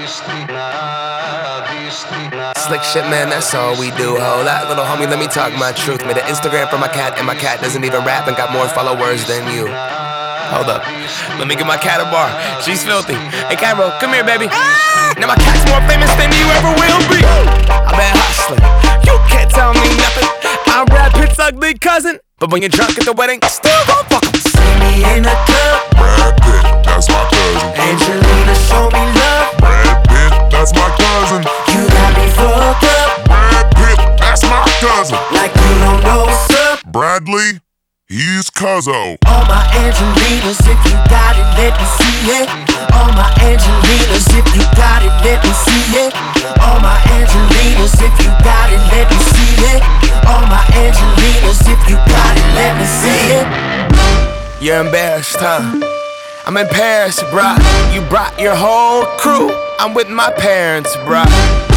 Slick shit, man, that's all we do. Hold that, little homie, let me talk my truth. Made an Instagram for my cat, and my cat doesn't even rap and got more followers than you. Hold up, let me give my cat a bar. She's filthy. Hey, Cairo, come here, baby. Now my cat's more famous than you ever will be. I've been hustling, you can't tell me nothing. I'm Brad Pitt's ugly cousin, but when you're drunk at the wedding, still gon' fuck 'em. See me in the club, Brad Pitt, that's my cousin. Angelina, show me love, Brad Pitt, that's my cousin. you got me fucked up, Brad Pitt, that's my cousin. like you don't know what's up. Bradley, he's Cuzzo. All my Angelinas, if you got it, let me see it. All my Angelinas, if you got it, let me see it. All my Angelinas, if you got it, let me see it. All my Angelinas, if you got it, let me see it. You're embarrassed, huh? I'm in Paris, bruh. You brought your whole crew. I'm with my parents, bruh.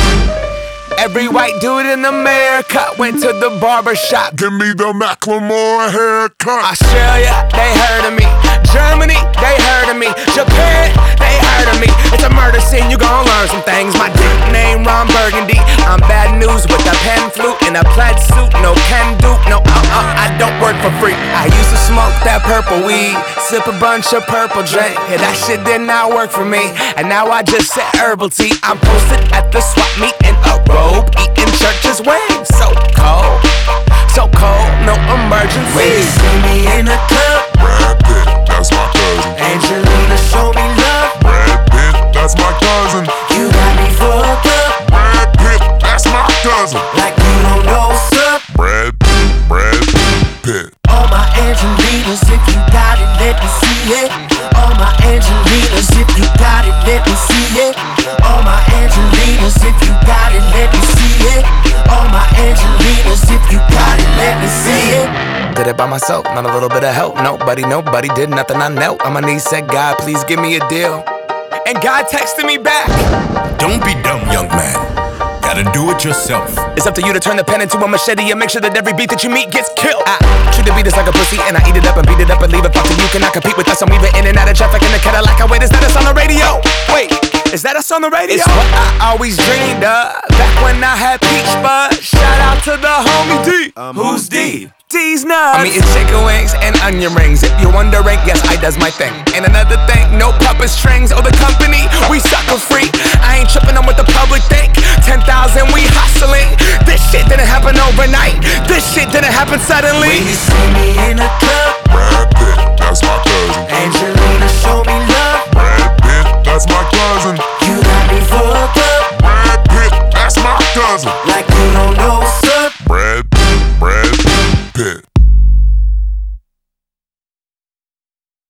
Every white dude in America went to the barber shop. Give me the Macklemore haircut. Australia, they heard of me. Germany, they heard of me. Japan, they heard of me. It's a murder scene, you gon' learn some things. My dick name Ron Burgundy. I'm bad news with a pen flute and a plaid suit. No can do, no I don't work for free. I used to smoke that purple weed, sip a bunch of purple drink. Yeah, that shit did not work for me. And now I just sip herbal tea. I'm posted at the swap meet in a robe, eating church's wings. So cold, no emergency. When you see me in the club, Brad Pitt, that's my cousin. Angelina, show me love, Brad Pitt, that's my cousin. you got me fucked up, Brad Pitt, that's my cousin. like you don't know what's up. Brad Pitt. All my Angelinas, if you got it, let me see it. All my Angelinas, if you got it, let me see it. All my Angelinas, if you got it, let me see it. All my Angelinas, if you got it, let me see it. Did it by myself, not a little bit of help. Nobody did nothing. I knelt on my knees, said, God, please give me a deal. And God texted me back. Don't be dumb, young man. Gotta do it yourself. It's up to you to turn the pen into a machete and make sure that every beat that you meet gets killed. I treat the beat as like a pussy and I eat it up and beat it up and leave it. Fuck till you cannot compete with us. I'm weaving in and out of traffic in the Cadillac. Wait, is that us on the radio? Wait, is that us on the radio? It's what I always dreamed of back when I had peach buzz. Shout out to the homie D. Who's D? D's nuts. I'm eating chicken wings and onion rings. If you're wondering, yes, I does my thing. And another thing, no puppet strings or the company, we sucker free. I ain't tripping on what the public think. 10,000, we hustling. This shit didn't happen overnight. This shit didn't happen suddenly. When you see me in the club, Brad Pitt, that's my cousin. Angelina, show me love, Brad Pitt, that's my cousin. you got me fucked up, Brad Pitt, that's my cousin.